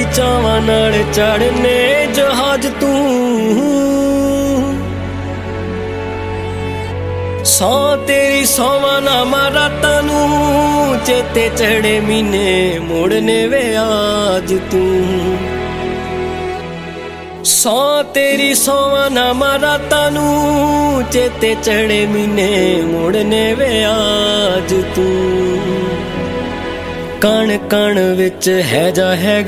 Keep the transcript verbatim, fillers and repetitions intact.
ਚਾਵਾਂ ਨਾਲ ਚੜਨੇ ਜਹਾਜ਼ ਤੂੰ। ਸੌ ਤੇਰੀ ਸੌਵਾਂ ਨਾਮਾਂ ਰਾਤਾਂ ਨੂੰ ਚੇਤੇ ਚੜੇ ਮਹੀਨੇ ਮੋੜਨੇ ਵੇ ਅੱਜ ਤੂੰ। ਸੌ ਤੇਰੀ ਸੌਵਾਂ ਨਾਮਾਂ ਰਾਤਾਂ ਨੂੰ ਚੇਤੇ ਚੜੇ ਮਹੀਨੇ ਮੋੜਨੇ ਵੇ ਅੱਜ ਤੂੰ। ਕਣ ਕਣ ਵਿੱਚ ਹੈ ਜਾ ਹੈ